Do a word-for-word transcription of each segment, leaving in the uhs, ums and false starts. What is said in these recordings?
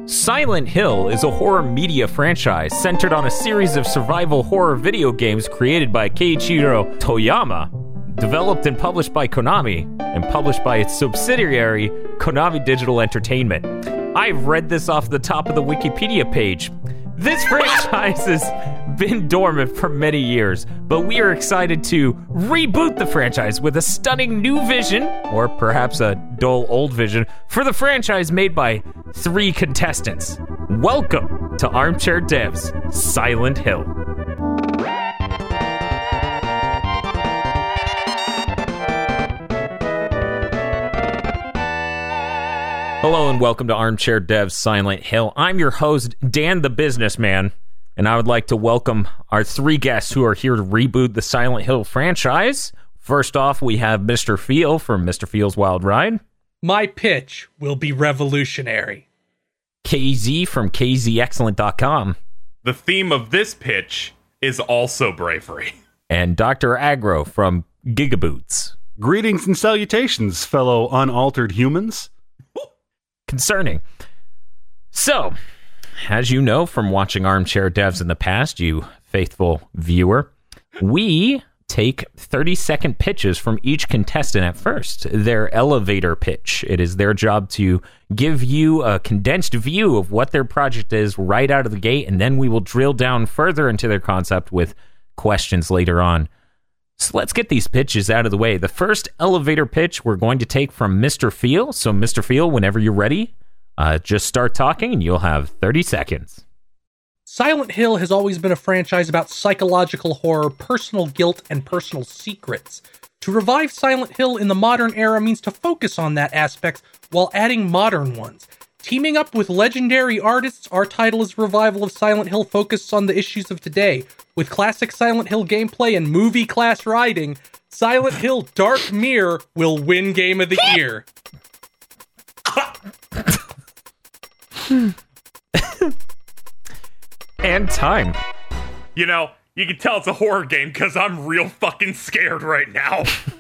Silent Hill is a horror media franchise centered on a series of survival horror video games created by Keiichiro Toyama, developed and published by Konami, and published by its subsidiary, Konami Digital Entertainment. I've read this off the top of the Wikipedia page. This franchise has been dormant for many years, but we are excited to reboot the franchise with a stunning new vision, or perhaps a dull old vision, for the franchise made by three contestants. Welcome to Armchair Dev's Silent Hill. Hello and welcome to Armchair Dev's Silent Hill. I'm your host, Dan the Businessman, and I would like to welcome our three guests who are here to reboot the Silent Hill franchise. First off, we have Mister Feel from Mister Feel's Wild Ride. My pitch will be revolutionary. K Z from K Z Excellent dot com. The theme of this pitch is also bravery. And Doctor Agro from Gigaboots. Greetings and salutations, fellow unaltered humans. Concerning. So, as you know from watching Armchair Devs in the past, you faithful viewer, we take thirty-second pitches from each contestant at first, their elevator pitch. It is their job to give you a condensed view of what their project is right out of the gate, and then we will drill down further into their concept with questions later on. So let's get these pitches out of the way. The first elevator pitch we're going to take from Mister Feel. So Mister Feel, whenever you're ready, uh, just start talking and you'll have thirty seconds. Silent Hill has always been a franchise about psychological horror, personal guilt, and personal secrets. To revive Silent Hill in the modern era means to focus on that aspect while adding modern ones. Teaming up with legendary artists, our title is Revival of Silent Hill focuses on the issues of today. With classic Silent Hill gameplay and movie-class writing, Silent Hill Dark Mirror will win Game of the Year. And time. You know, you can tell it's a horror game because I'm real fucking scared right now.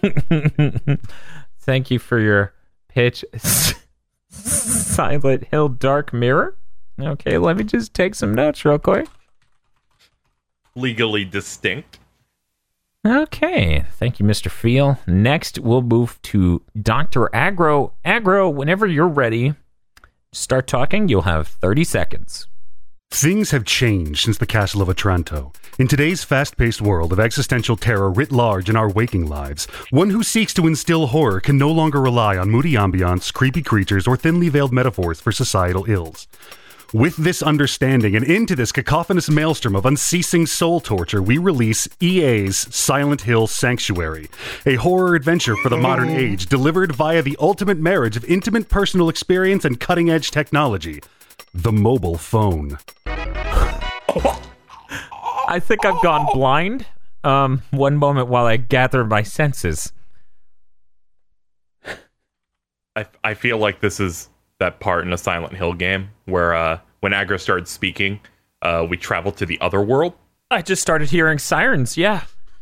Thank you for your pitch. Silent Hill Dark Mirror. Okay, let me just take some notes real quick. Legally distinct. Okay, thank you, Mister Feel. Next, we'll move to Doctor Agro. Agro, whenever you're ready, start talking. You'll have thirty seconds. Things have changed since the Castle of Otranto. In today's fast-paced world of existential terror writ large in our waking lives, one who seeks to instill horror can no longer rely on moody ambiance, creepy creatures, or thinly veiled metaphors for societal ills. With this understanding and into this cacophonous maelstrom of unceasing soul torture, we release E A's Silent Hill Sanctuary, a horror adventure for the modern age delivered via the ultimate marriage of intimate personal experience and cutting-edge technology, the mobile phone. I think I've gone blind. Um, one moment while I gather my senses. I I feel like this is that part in a Silent Hill game where uh, when Agro started speaking, uh, we traveled to the other world. I just started hearing sirens, yeah.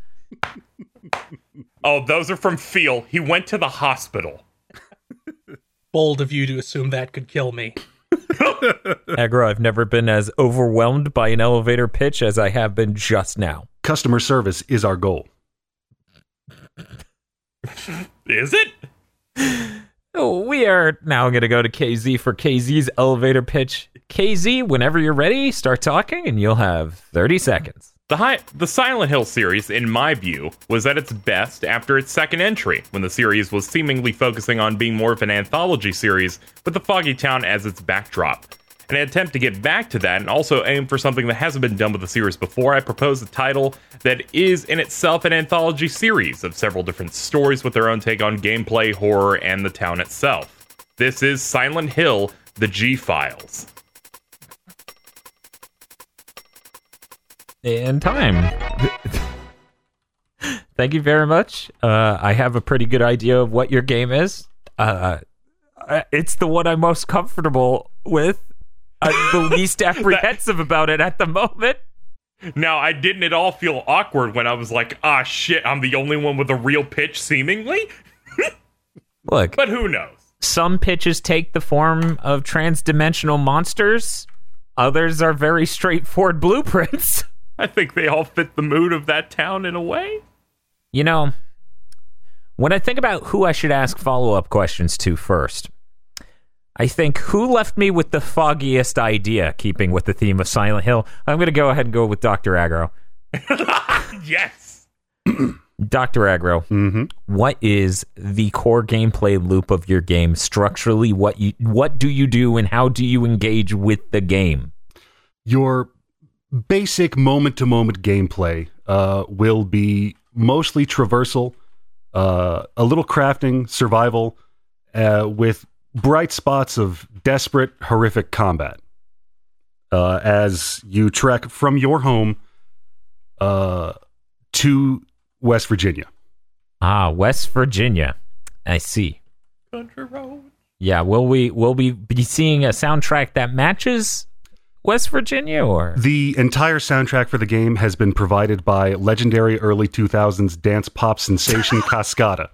Oh, those are from Feel. He went to the hospital. Bold of you to assume that could kill me. Agro, I've never been as overwhelmed by an elevator pitch as I have been just now. Customer service is our goal. Is it? Oh, we are now going to go to K Z for K Z's elevator pitch. K Z, whenever you're ready, start talking and you'll have thirty seconds. The, high, the Silent Hill series, in my view, was at its best after its second entry, when the series was seemingly focusing on being more of an anthology series with the Foggy Town as its backdrop. In an attempt to get back to that and also aim for something that hasn't been done with the series before, I propose a title that is in itself an anthology series of several different stories with their own take on gameplay, horror, and the town itself. This is Silent Hill, The G-Files. And time. Thank you very much. Uh, I have a pretty good idea of what your game is. Uh, it's the one I'm most comfortable with. I'm the least apprehensive about it at the moment. Now, I didn't at all feel awkward when I was like, ah, shit, I'm the only one with a real pitch, seemingly? Look. But who knows? Some pitches take the form of transdimensional monsters. Others are very straightforward blueprints. I think they all fit the mood of that town in a way. You know, when I think about who I should ask follow-up questions to first, I think who left me with the foggiest idea, keeping with the theme of Silent Hill? I'm going to go ahead and go with Doctor Aggro. Yes. Doctor Aggro, Mm-hmm. what is the core gameplay loop of your game structurally? What you what do you do and how do you engage with the game? Your basic moment-to-moment gameplay uh, will be mostly traversal, uh, a little crafting, survival, uh, with bright spots of desperate, horrific combat. Uh, as you trek from your home uh, to West Virginia. Ah, West Virginia. I see. Country road. Yeah, will we will we be seeing a soundtrack that matches West Virginia, or The entire soundtrack for the game has been provided by legendary early two thousands dance pop sensation Cascada.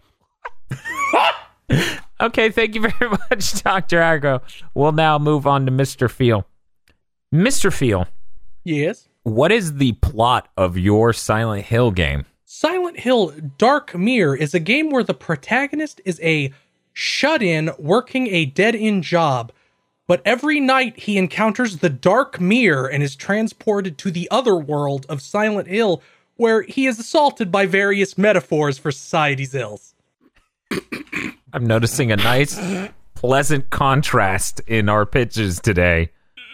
Okay, thank you very much, Doctor Aggro. We'll now move on to Mister Feel. Mister Feel, Yes. what is the plot of your Silent Hill game? Silent Hill Dark Mirror is a game where the protagonist is a shut-in working a dead-end job, but every night he encounters the Dark Mirror and is transported to the other world of Silent Hill, where he is assaulted by various metaphors for society's ills. I'm noticing a nice, pleasant contrast in our pitches today.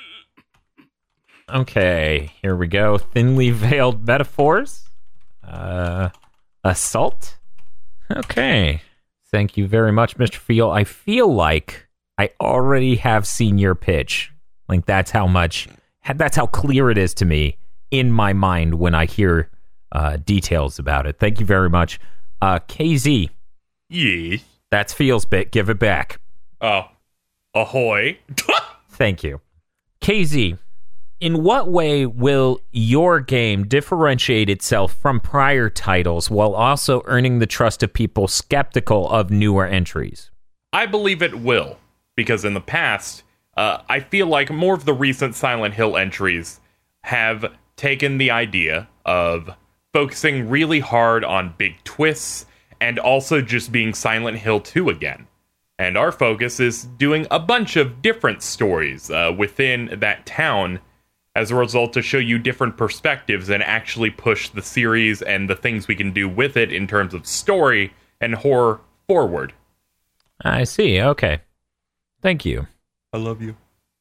Okay, here we go. Thinly veiled metaphors. Uh, assault. Okay. Thank you very much, Mister Feel. I feel like I already have seen your pitch. Like, that's how much, that's how clear it is to me in my mind when I hear uh, details about it. Thank you very much. Uh, K Z. Yes. That's Feel's bit. Give it back. Oh. Ahoy. Thank you. K Z, in what way will your game differentiate itself from prior titles while also earning the trust of people skeptical of newer entries? I believe it will, because in the past, uh, I feel like more of the recent Silent Hill entries have taken the idea of focusing really hard on big twists and also just being Silent Hill two again. And our focus is doing a bunch of different stories uh, within that town as a result to show you different perspectives and actually push the series and the things we can do with it in terms of story and horror forward. I see. Okay. Thank you. I love you.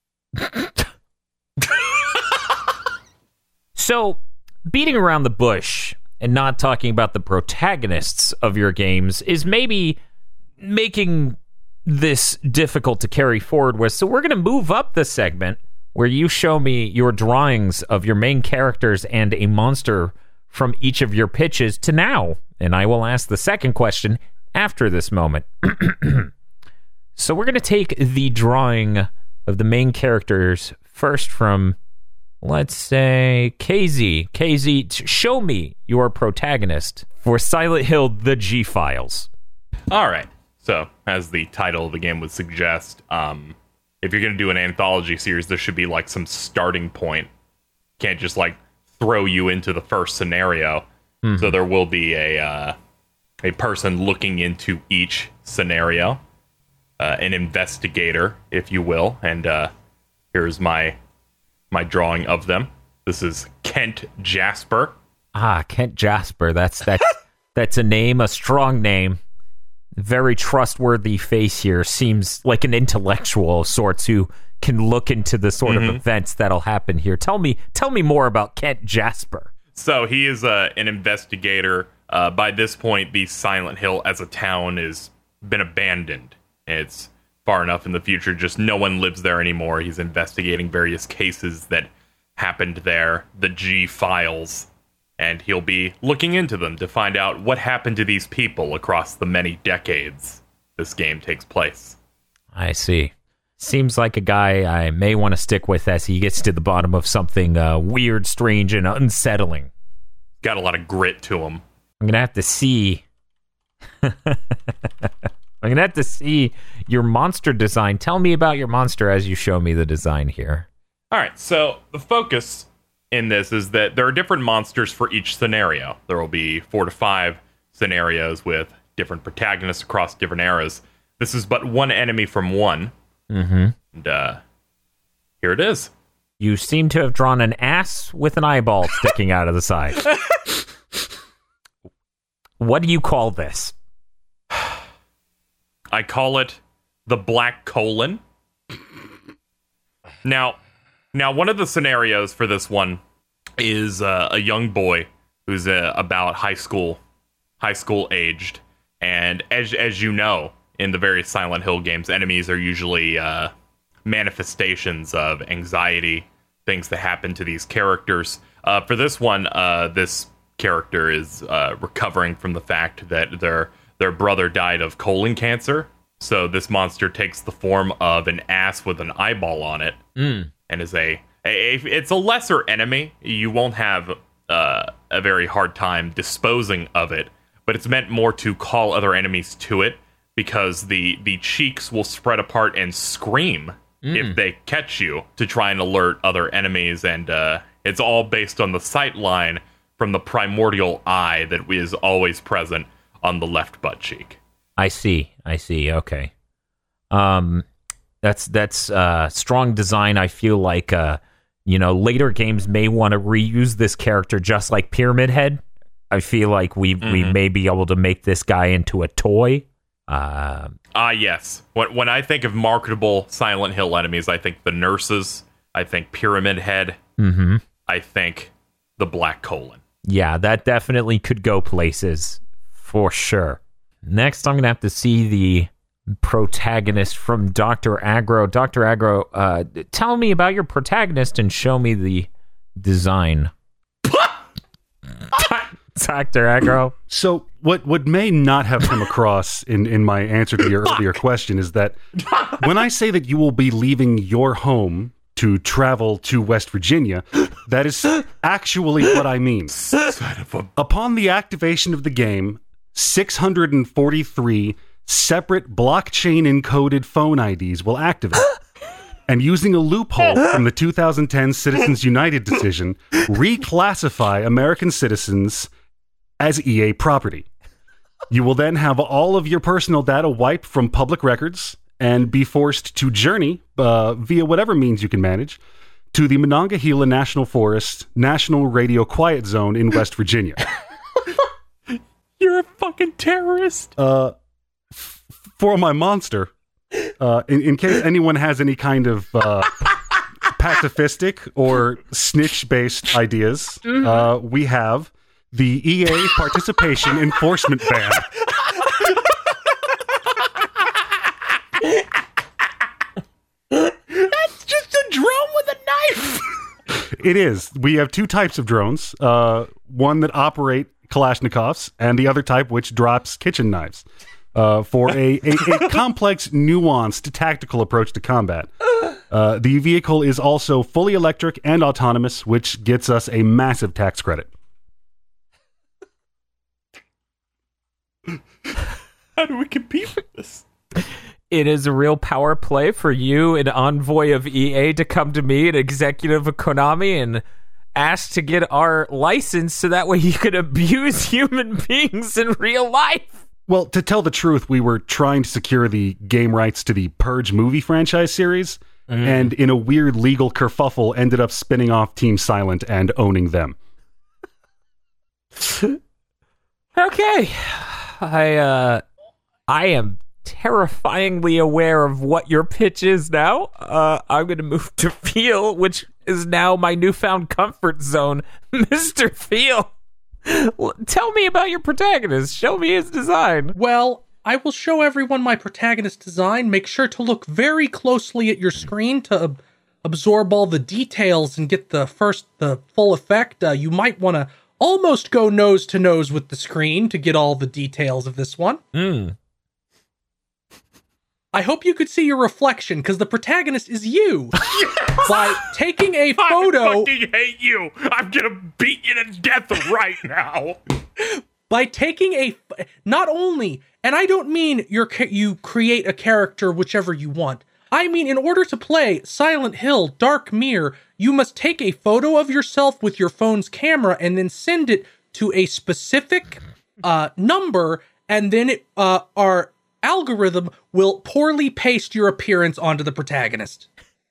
So, beating around the bush and not talking about the protagonists of your games is maybe making this difficult to carry forward with. So we're going to move up the segment where you show me your drawings of your main characters and a monster from each of your pitches to now. And I will ask the second question after this moment. So we're going to take the drawing of the main characters first from, let's say, K Z. K Z, show me your protagonist for Silent Hill: The G-Files. All right. So, as the title of the game would suggest, um, if you're going to do an anthology series, there should be, like, some starting point. Can't just, like, throw you into the first scenario. Mm-hmm. So there will be a uh, a person looking into each scenario, uh, an investigator, if you will. And uh, here's my my drawing of them. This is Kent Jasper. Ah, Kent Jasper. That's that's that's a name, a strong name. Very trustworthy face here. Seems like an intellectual of sorts who can look into the sort mm-hmm. of events that'll happen here. Tell me, tell me more about Kent Jasper. So he is uh, an investigator. Uh, by this point, the Silent Hill as a town has been abandoned. It's far enough in the future, just no one lives there anymore. He's investigating various cases that happened there, the G-Files. And he'll be looking into them to find out what happened to these people across the many decades this game takes place. I see. Seems like a guy I may want to stick with as he gets to the bottom of something uh, weird, strange, and unsettling. Got a lot of grit to him. I'm going to have to see... I'm I'm going to have to see your monster design. Tell me about your monster as you show me the design here. All right, so the focus in this is that there are different monsters for each scenario. There will be four to five scenarios with different protagonists across different eras. This is but one enemy from one. Mm-hmm. And uh, here it is. You seem to have drawn an ass with an eyeball sticking out of the side. What do you call this? I call it the Black Colon. Now, now one of the scenarios for this one is uh, a young boy who's uh, about high school, high school aged, and as as you know, in the various Silent Hill games, enemies are usually uh, manifestations of anxiety, things that happen to these characters. Uh, for this one, uh, this character is uh, recovering from the fact that their their brother died of colon cancer. So this monster takes the form of an ass with an eyeball on it, Mm. and is a, a it's a lesser enemy. You won't have uh, a very hard time disposing of it, but it's meant more to call other enemies to it, because the the cheeks will spread apart and scream Mm. if they catch you, to try and alert other enemies, and uh, it's all based on the sight line from the primordial eye that is always present on the left butt cheek. I see. I see. Okay. Um, that's that's uh, strong design. I feel like uh, you know, later games may want to reuse this character, just like Pyramid Head. I feel like we mm-hmm. we may be able to make this guy into a toy. Uh, ah, yes. When when I think of marketable Silent Hill enemies, I think the nurses. I think Pyramid Head. Mm-hmm. I think the Black Colon. Yeah, that definitely could go places for sure. Next, I'm going to have to see the protagonist from Doctor Aggro. Doctor Aggro, uh, tell me about your protagonist and show me the design. Doctor Aggro. So what, what may not have come across in, in my answer to your earlier question is that when I say that you will be leaving your home to travel to West Virginia, that is actually what I mean. Upon the activation of the game, six hundred forty-three separate blockchain-encoded phone I Ds will activate. And using a loophole from the two thousand ten Citizens United decision, reclassify American citizens as E A property. You will then have all of your personal data wiped from public records and be forced to journey, uh, via whatever means you can manage, to the Monongahela National Forest National Radio Quiet Zone in West Virginia. You're a fucking terrorist. Uh, f- for my monster, uh, in, in case anyone has any kind of uh, pacifistic or snitch-based ideas, mm-hmm. uh, we have the E A Participation Enforcement Ban. That's just a drone with a knife. It is. We have two types of drones. Uh, one that operate Kalashnikovs, and the other type which drops kitchen knives. Uh, for a, a, a complex, nuanced, tactical approach to combat. Uh, the vehicle is also fully electric and autonomous, which gets us a massive tax credit. How do we compete with this? It is a real power play for you, an envoy of E A, to come to me, an executive of Konami, and ask to get our license so that way you could abuse human beings in real life. Well, to tell the truth, we were trying to secure the game rights to the Purge movie franchise series, mm. and in a weird legal kerfuffle, ended up spinning off Team Silent and owning them. Okay. I, uh, I am terrifyingly aware of what your pitch is now. Uh, I'm going to move to Feel, which is now my newfound comfort zone. Mister Feel, tell me about your protagonist. Show me his design. Well, I will show everyone my protagonist design. Make sure to look very closely at your screen to ab- absorb all the details and get the first, the full effect. Uh, you might want to almost go nose to nose with the screen to get all the details of this one. Hmm. I hope you could see your reflection, because the protagonist is you. By taking a photo... I fucking hate you. I'm gonna beat you to death right now. by taking a, not only, and I don't mean you're, you create a character whichever you want. I mean, in order to play Silent Hill Dark Mirror, you must take a photo of yourself with your phone's camera and then send it to a specific uh, number, and then it, uh, our algorithm will poorly paste your appearance onto the protagonist.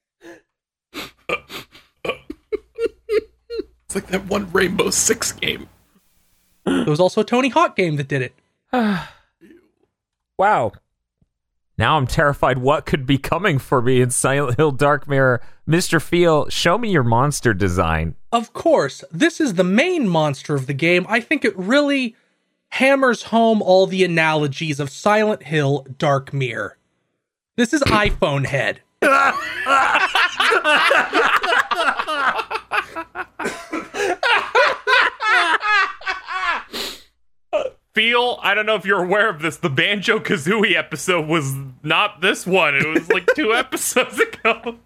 It's like that one Rainbow Six game. There was also a Tony Hawk game that did it. Wow. Now I'm terrified what could be coming for me in Silent Hill Dark Mirror. Mister Feel, show me your monster design. Of course, this is the main monster of the game. I think it really hammers home all the analogies of Silent Hill Dark Mirror. This is iPhone Head. Feel, I don't know if you're aware of this, the Banjo-Kazooie episode was not this one. It was like two episodes ago.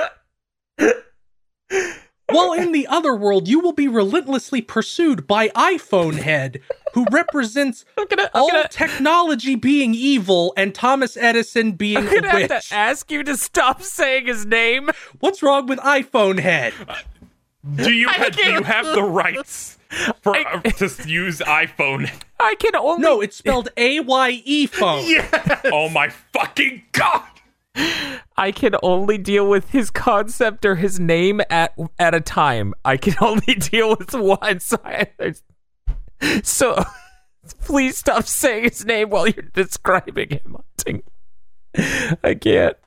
While in the other world, you will be relentlessly pursued by iPhone Head, who represents I'm gonna, I'm all gonna, technology being evil and Thomas Edison being I'm a gonna witch. have to ask you to stop saying his name. What's wrong with iPhone Head? Do you, ha- do you have the rights for I- uh, to use iPhone? I can only... No, it's spelled A Y E phone. Yeah. Oh my fucking god! I can only deal with his concept or his name at at a time. I can only deal with one. So, I, so please stop saying his name while you're describing him. I can't.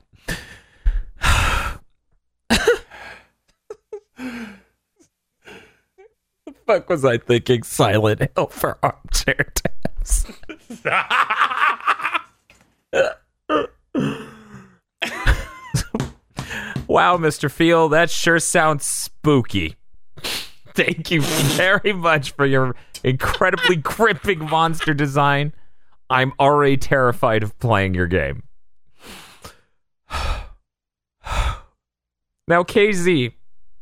The fuck was I thinking? Silent Hill for armchair tabs. Wow, Mister Feel, that sure sounds spooky. Thank you very much for your incredibly gripping monster design. I'm already terrified of playing your game. Now, K Z,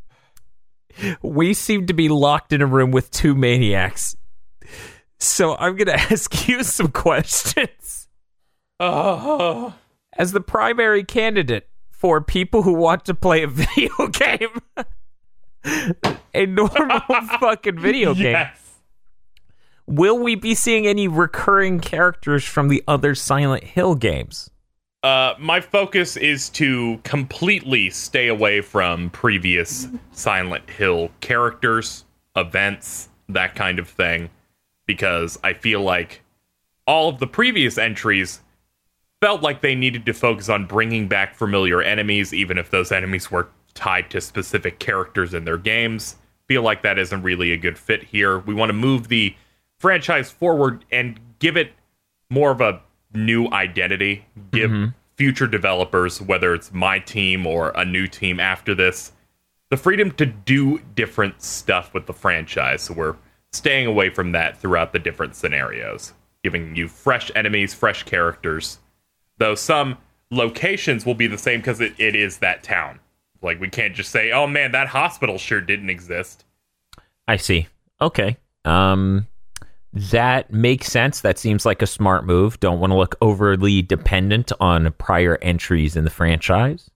we seem to be locked in a room with two maniacs. So I'm going to ask you some questions. Oh. As the primary candidate for people who want to play a video game, a normal fucking video game, Yes. will we be seeing any recurring characters from the other Silent Hill games? Uh, my focus is to completely stay away from previous Silent Hill characters, events, that kind of thing, because I feel like all of the previous entries felt like they needed to focus on bringing back familiar enemies, even if those enemies were tied to specific characters in their games. Feel like that isn't really a good fit here. We want to move the franchise forward and give it more of a new identity. Give mm-hmm. future developers, whether it's my team or a new team after this, the freedom to do different stuff with the franchise. So we're staying away from that throughout the different scenarios, giving you fresh enemies, fresh characters. Though some locations will be the same because it, it is that town. Like, we can't just say, oh man, that hospital sure didn't exist. I see. Okay. Um, that makes sense. That seems like a smart move. Don't want to look overly dependent on prior entries in the franchise.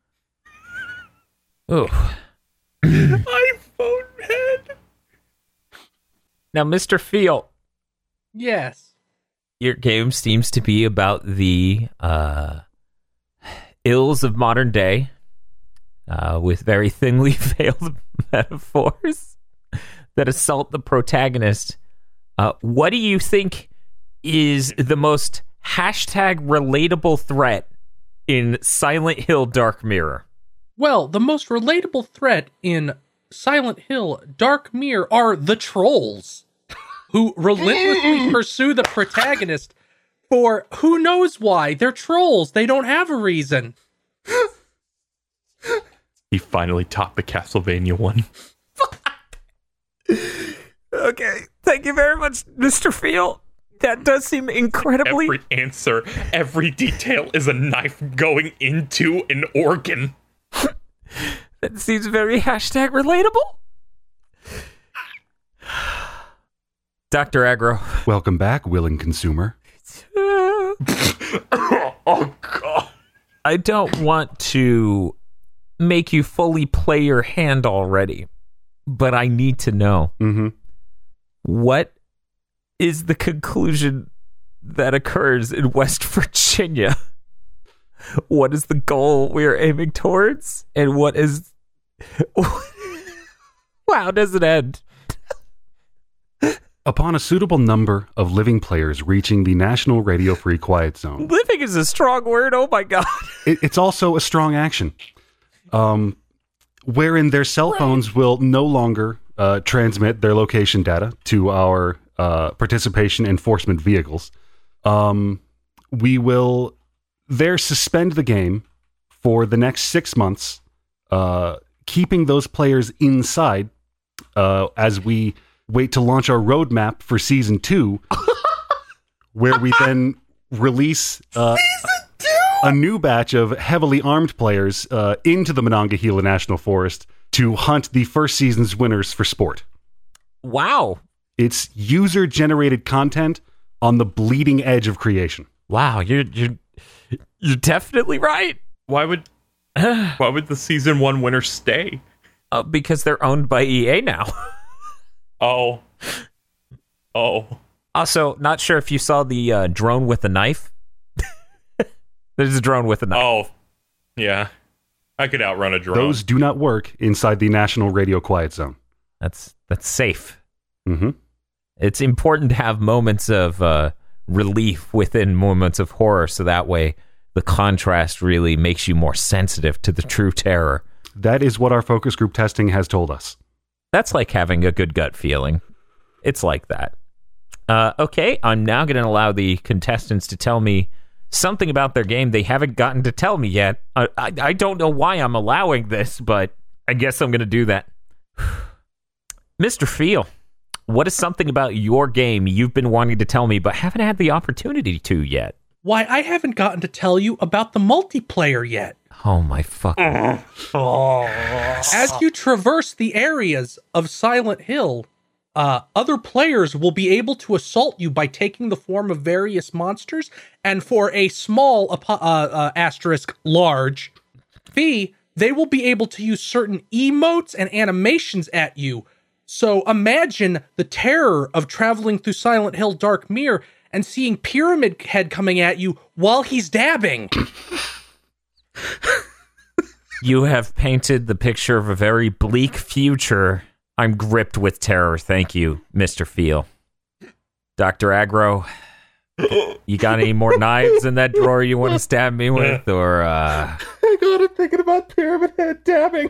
Ooh. iPhone head. Now, Mister Feel. Yes. Your game seems to be about the uh, ills of modern day, uh, with very thinly veiled metaphors that assault the protagonist. Uh, what do you think is the most hashtag relatable threat in Silent Hill Dark Mirror? Well, the most relatable threat in Silent Hill Dark Mirror are the trolls, who relentlessly pursue the protagonist for who knows why. They're trolls. They don't have a reason. He finally topped the Castlevania one. Okay, thank you very much, Mister Feel. That does seem incredibly... Every answer, every detail is a knife going into an organ. That seems very hashtag relatable. Doctor Aggro. Welcome back, willing consumer. Oh, God. I don't want to make you fully play your hand already, but I need to know. Mm-hmm. What is the conclusion that occurs in West Virginia? What is the goal we are aiming towards? And what is... How does it end? Upon a suitable number of living players reaching the National Radio Free Quiet Zone. Living is a strong word. Oh, my God. It, it's also a strong action. Um, wherein their cell phones will no longer uh, transmit their location data to our uh, participation enforcement vehicles. Um, we will there suspend the game for the next six months, uh, keeping those players inside uh, as we wait to launch our roadmap for season two, where we then release uh, a new batch of heavily armed players uh, into the Monongahela National Forest to hunt the first season's winners for sport. Wow. It's user-generated content on the bleeding edge of creation. Wow, you're you're you're definitely right. Why would why would the season one winner stay? Uh, because they're owned by E A now. Oh. Oh. Also, not sure if you saw the uh, drone with a knife. There's a drone with a knife. Oh. Yeah. I could outrun a drone. Those do not work inside the National Radio Quiet Zone. That's that's safe. Mm-hmm. It's important to have moments of uh, relief within moments of horror, so that way the contrast really makes you more sensitive to the true terror. That is what our focus group testing has told us. That's like having a good gut feeling. It's like that. Uh, okay, I'm now going to allow the contestants to tell me something about their game they haven't gotten to tell me yet. I, I, I don't know why I'm allowing this, but I guess I'm going to do that. Mister Feel, what is something about your game you've been wanting to tell me but haven't had the opportunity to yet? Why, I haven't gotten to tell you about the multiplayer yet. Oh my fucking... As you traverse the areas of Silent Hill, uh, other players will be able to assault you by taking the form of various monsters, and for a small uh, uh, asterisk large fee, they will be able to use certain emotes and animations at you. So imagine the terror of traveling through Silent Hill Dark Mirror and seeing Pyramid Head coming at you while he's dabbing. You have painted the picture of a very bleak future. I'm gripped with terror. Thank you, Mister Feel. Doctor Aggro, you got any more knives in that drawer you want to stab me with? Or, uh... I got it thinking about Pyramid Head dabbing.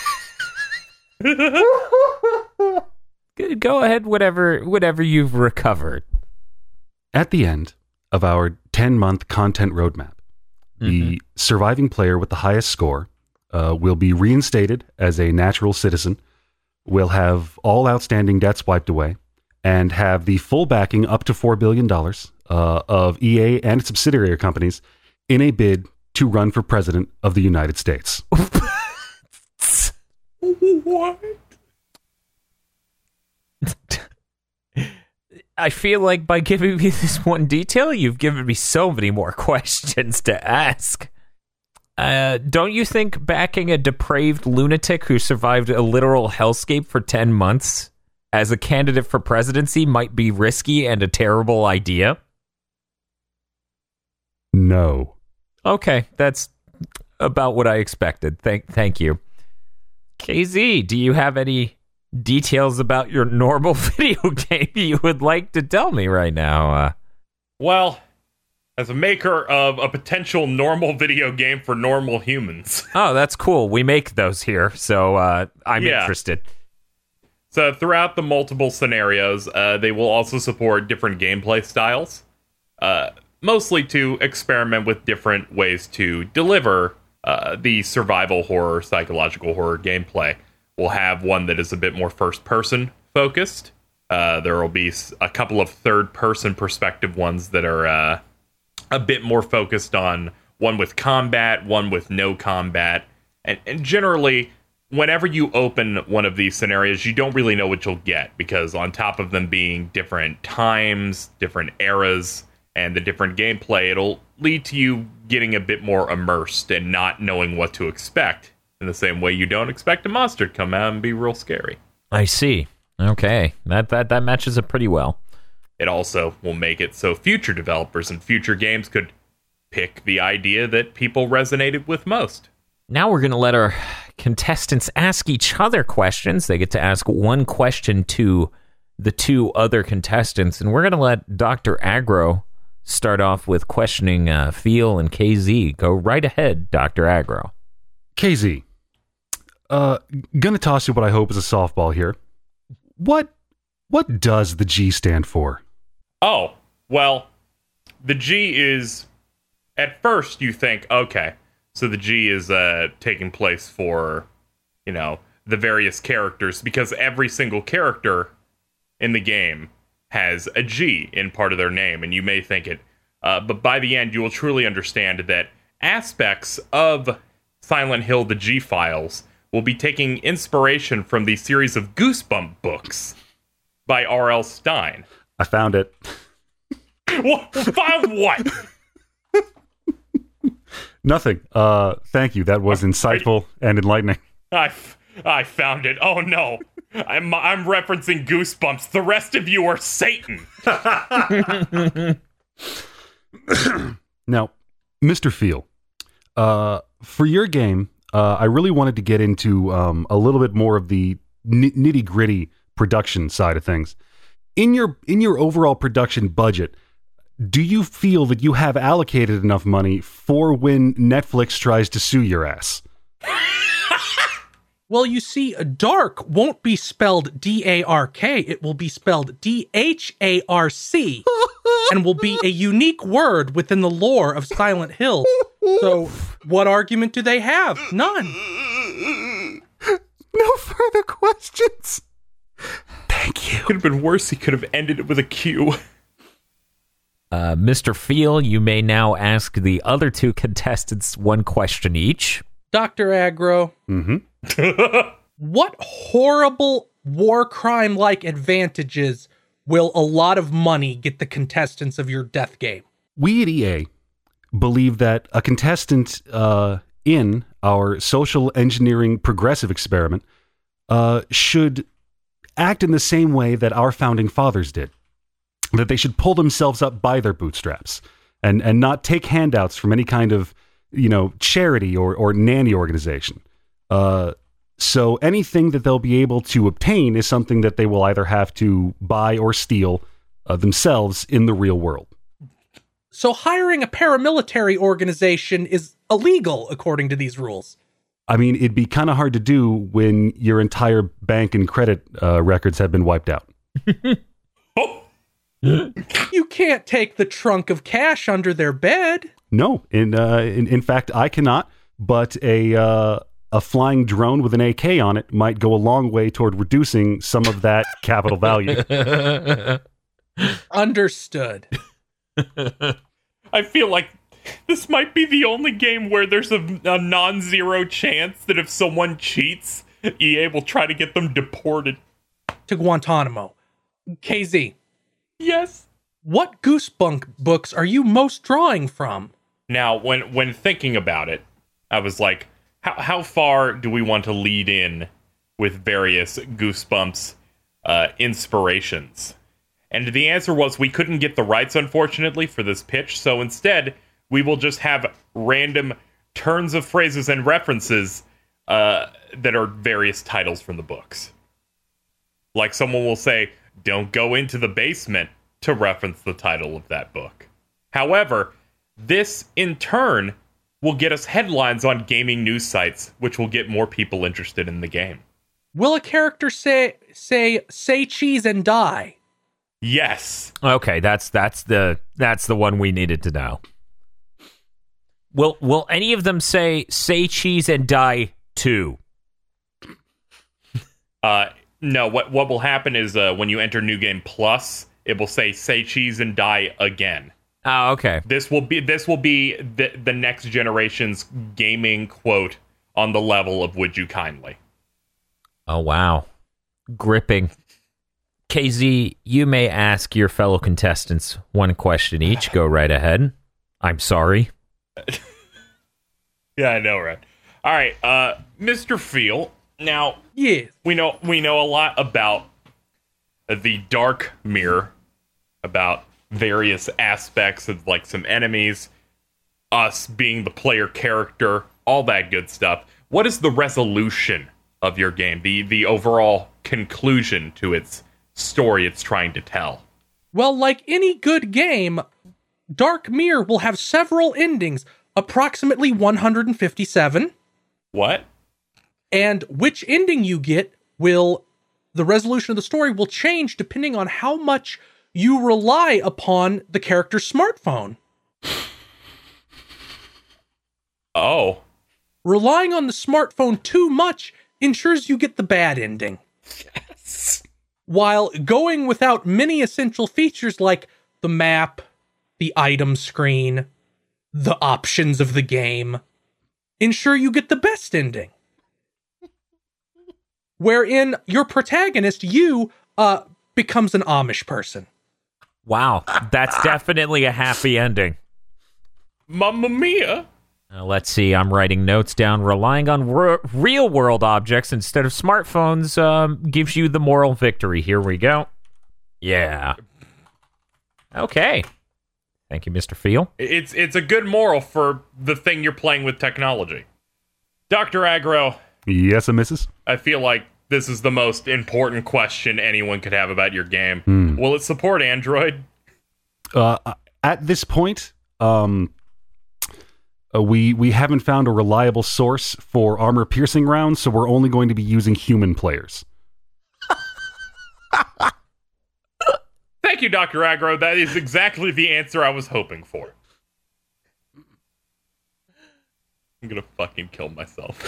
Go ahead, whatever, whatever you've recovered. At the end of our ten-month content roadmap, mm-hmm. the surviving player with the highest score uh, will be reinstated as a natural citizen, will have all outstanding debts wiped away, and have the full backing up to four billion dollars uh, of E A and its subsidiary companies in a bid to run for president of the United States. What? I feel like by giving me this one detail, you've given me so many more questions to ask. Uh, don't you think backing a depraved lunatic who survived a literal hellscape for ten months as a candidate for presidency might be risky and a terrible idea? No. Okay, that's about what I expected. Thank, thank you. K Z, do you have any details about your normal video game you would like to tell me right now? Uh, well, as a maker of a potential normal video game for normal humans. Oh, that's cool. We make those here, so uh, I'm yeah. interested. So throughout the multiple scenarios, uh, they will also support different gameplay styles, uh, mostly to experiment with different ways to deliver uh, the survival horror, psychological horror gameplay. We'll have one that is a bit more first-person focused. Uh, there will be a couple of third-person perspective ones that are uh, a bit more focused on one with combat, one with no combat. And, and generally, whenever you open one of these scenarios, you don't really know what you'll get, because on top of them being different times, different eras, and the different gameplay, it'll lead to you getting a bit more immersed and not knowing what to expect, in the same way you don't expect a monster to come out and be real scary. I see. Okay, that that that matches up pretty well. It also will make it so future developers and future games could pick the idea that people resonated with most. Now we're going to let our contestants ask each other questions. They get to ask one question to the two other contestants, and we're going to let Doctor Aggro start off with questioning uh, Feel and K Z. Go right ahead, Doctor Aggro. K Z, uh, gonna toss you what I hope is a softball here. What what does the G stand for? Oh, well, the G is, at first you think, okay, so the G is uh, taking place for, you know, the various characters, because every single character in the game has a G in part of their name, and you may think it, uh, but by the end you will truly understand that aspects of Silent Hill, the G-Files, will be taking inspiration from the series of Goosebump books by R L Stine. I found it. What? Found what? Nothing. Uh, thank you. That was insightful and enlightening. I, I found it. Oh no. I'm, I'm referencing Goosebumps. The rest of you are Satan. Now, Mister Feel, uh, for your game, uh, I really wanted to get into um, a little bit more of the n- nitty gritty production side of things. In your in your overall production budget, do you feel that you have allocated enough money for when Netflix tries to sue your ass? Well, you see, dark won't be spelled D A R K. It will be spelled D H A R C and will be a unique word within the lore of Silent Hill. So, what argument do they have? None. No further questions. Thank you. Could have been worse. He could have ended it with a Q. Uh, Mister Feel, you may now ask the other two contestants one question each. Doctor Aggro. Mm-hmm. What horrible war crime-like advantages will a lot of money get the contestants of your death game? We at E A believe that a contestant uh, in our social engineering progressive experiment uh, should act in the same way that our founding fathers did. That they should pull themselves up by their bootstraps and, and not take handouts from any kind of, you know, charity or, or nanny organization. Uh, so anything that they'll be able to obtain is something that they will either have to buy or steal uh, themselves in the real world. So hiring a paramilitary organization is illegal according to these rules. I mean, it'd be kind of hard to do when your entire bank and credit uh, records have been wiped out. Oh. You can't take the trunk of cash under their bed. No, in uh, in, in fact, I cannot. But a uh, a flying drone with an A K on it might go a long way toward reducing some of that capital value. Understood. I feel like this might be the only game where there's a, a non-zero chance that if someone cheats, E A will try to get them deported. To Guantanamo. K Z. Yes. What Goosebump books are you most drawing from? Now, when when thinking about it, I was like, how how far do we want to lead in with various Goosebumps uh, inspirations? And the answer was we couldn't get the rights, unfortunately, for this pitch, so instead, we will just have random turns of phrases and references uh, that are various titles from the books. Like someone will say, "Don't go into the basement," to reference the title of that book. However, this, in turn, will get us headlines on gaming news sites, which will get more people interested in the game. Will a character say, say, say cheese and die? Yes. Okay, that's that's the that's the one we needed to know. Will will any of them say say cheese and die too? Uh, no, what what will happen is uh, when you enter New Game Plus, it will say say cheese and die again. Oh, okay. This will be this will be the, the next generation's gaming quote on the level of Would You Kindly. Oh, wow. Gripping. K Z, you may ask your fellow contestants one question each. Go right ahead. I'm sorry. Yeah, I know, right? All right, uh, Mister Feel. Now, Yes. we know we know a lot about the Dark Mirror, about various aspects of like some enemies, us being the player character, all that good stuff. What is the resolution of your game? The the overall conclusion to its story it's trying to tell? Well, like any good game, Dark Mirror will have several endings, approximately one hundred fifty-seven. What? And which ending you get will, the resolution of the story will change depending on how much you rely upon the character's smartphone. Oh. Relying on the smartphone too much ensures you get the bad ending. Yes. While going without many essential features like the map, the item screen, the options of the game, ensure you get the best ending. Wherein your protagonist, you, uh, becomes an Amish person. Wow, that's definitely a happy ending. Mamma mia. Uh, let's see, I'm writing notes down. Relying on r- real-world objects instead of smartphones um, gives you the moral victory. Here we go. Yeah. Okay. Thank you, Mister Feel. It's it's a good moral for the thing you're playing with technology. Doctor Aggro, Yes, a missus? I feel like this is the most important question anyone could have about your game. Hmm. Will it support Android? Uh, at this point, um, uh, we we haven't found a reliable source for armor-piercing rounds, so we're only going to be using human players. Thank you, Doctor Aggro. That is exactly the answer I was hoping for. I'm gonna fucking kill myself.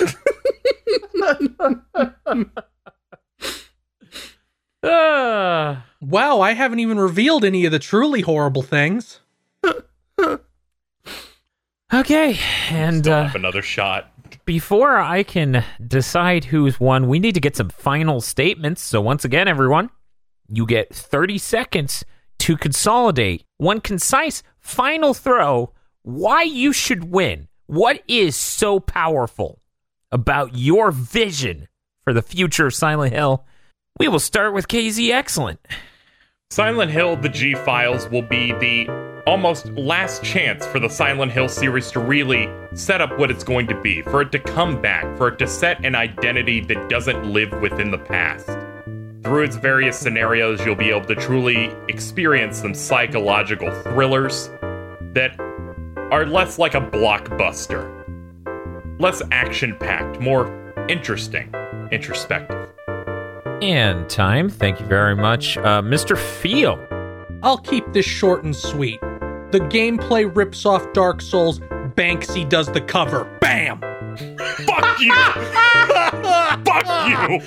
Uh, Wow, I haven't even revealed any of the truly horrible things. okay, and Still uh, have another shot. before I can decide who's won, we need to get some final statements. So once again, everyone, you get thirty seconds to consolidate one concise final throw why you should win. What is so powerful about your vision for the future of Silent Hill? We will start with K Z Excellent. Silent Hill, the G-Files, will be the almost last chance for the Silent Hill series to really set up what it's going to be, for it to come back, for it to set an identity that doesn't live within the past. Through its various scenarios, you'll be able to truly experience some psychological thrillers that are less like a blockbuster, less action-packed, more interesting, introspective. And time. Thank you very much. Uh, Mister Feel. I'll keep this short and sweet. The gameplay rips off Dark Souls. Banksy does the cover. Bam! Fuck you! Fuck you!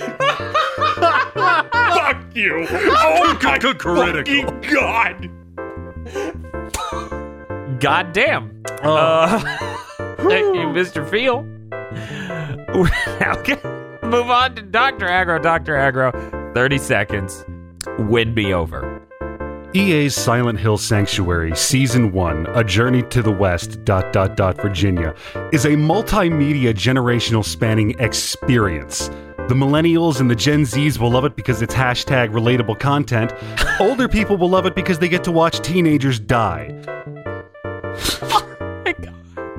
Fuck you! Oh my fucking god! God damn. Uh, thank you, Mister Feel. Okay. Move on to Doctor Aggro. Doctor Aggro, thirty seconds. Win me over. E A's Silent Hill Sanctuary Season one, A Journey to the West, dot, dot, dot, Virginia, is a multimedia generational spanning experience. The millennials and the Gen Zs will love it because it's hashtag relatable content. Older people will love it because they get to watch teenagers die. Oh my God.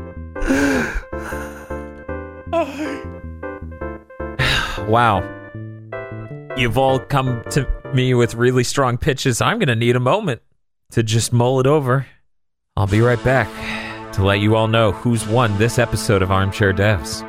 Wow. You've all come to me with really strong pitches. I'm going to need a moment to just mull it over. I'll be right back to let you all know who's won this episode of Armchair Devs.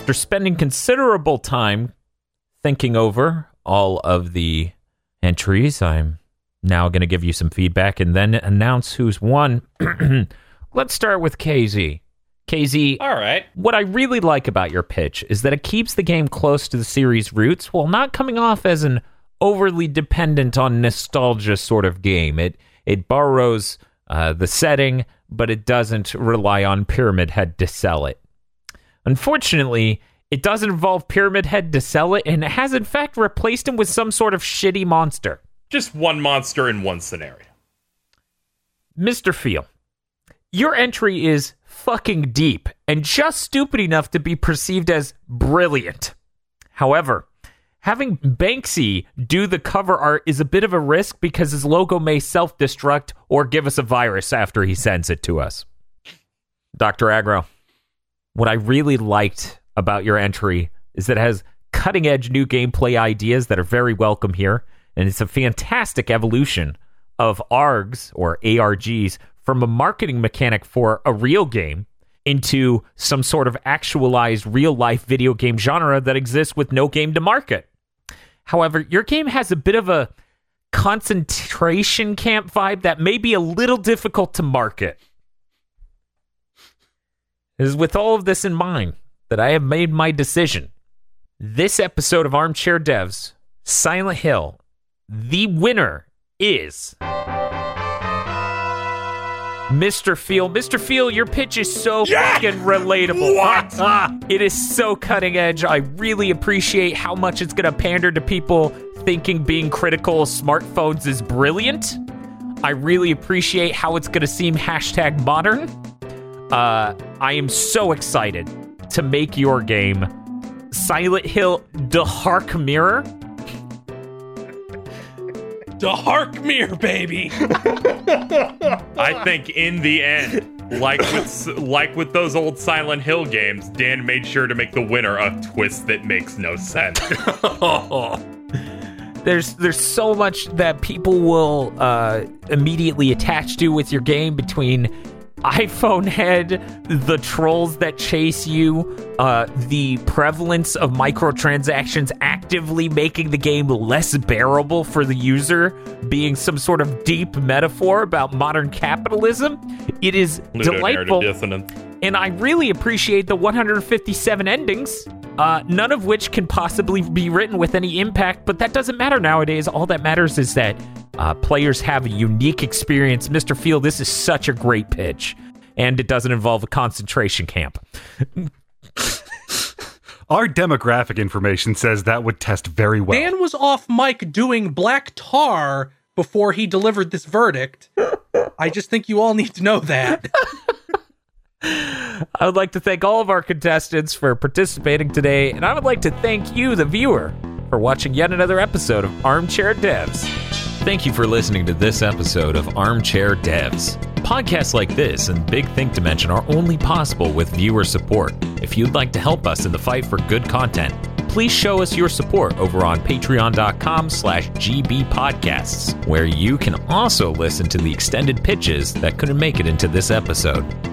After spending considerable time thinking over all of the entries, I'm now going to give you some feedback and then announce who's won. Let's start with K Z. K Z, All right. what I really like about your pitch is that it keeps the game close to the series' roots while not coming off as an overly dependent on nostalgia sort of game. It it borrows uh, the setting, but it doesn't rely on Pyramid Head to sell it. Unfortunately, it doesn't involve Pyramid Head to sell it, and it has in fact replaced him with some sort of shitty monster. Just one monster in one scenario. Mister Feel, your entry is fucking deep and just stupid enough to be perceived as brilliant. However, having Banksy do the cover art is a bit of a risk because his logo may self-destruct or give us a virus after he sends it to us. Doctor Aggro, what I really liked about your entry is that it has cutting-edge new gameplay ideas that are very welcome here, and it's a fantastic evolution of A R Gs, or A R Gs, from a marketing mechanic for a real game into some sort of actualized real-life video game genre that exists with no game to market. However, your game has a bit of a concentration camp vibe that may be a little difficult to market. It is with all of this in mind that I have made my decision. This episode of Armchair Devs, Silent Hill, the winner is Mister Feel. Mister Feel, your pitch is so Yeah! fucking relatable. What? Ah, it is so cutting edge. I really appreciate how much it's going to pander to people thinking being critical of smartphones is brilliant. I really appreciate how it's going to seem hashtag modern. Uh, I am so excited to make your game Silent Hill The Hark Mirror. The Hark Mirror, baby. I think in the end, like with like with those old Silent Hill games, Dan made sure to make the winner a twist that makes no sense. There's there's so much that people will uh, immediately attach to with your game, between iPhone head, the trolls that chase you, uh, the prevalence of microtransactions actively making the game less bearable for the user, being some sort of deep metaphor about modern capitalism. It is delightful, Dissonance. and I really appreciate the one hundred fifty-seven endings, uh, none of which can possibly be written with any impact, but that doesn't matter nowadays. All that matters is that Uh, players have a unique experience. Mister Feel, this is such a great pitch, and it doesn't involve a concentration camp. Our demographic information says that would test very well. Dan was off mic doing black tar before he delivered this verdict. I just think you all need to know that. I would like to thank all of our contestants for participating today, and I would like to thank you, the viewer, for watching yet another episode of Armchair Devs. Thank you for listening to this episode of Armchair Devs. Podcasts like this and Big Think Dimension are only possible with viewer support. If you'd like to help us in the fight for good content, please show us your support over on patreon.com slash gbpodcasts, where you can also listen to the extended pitches that couldn't make it into this episode.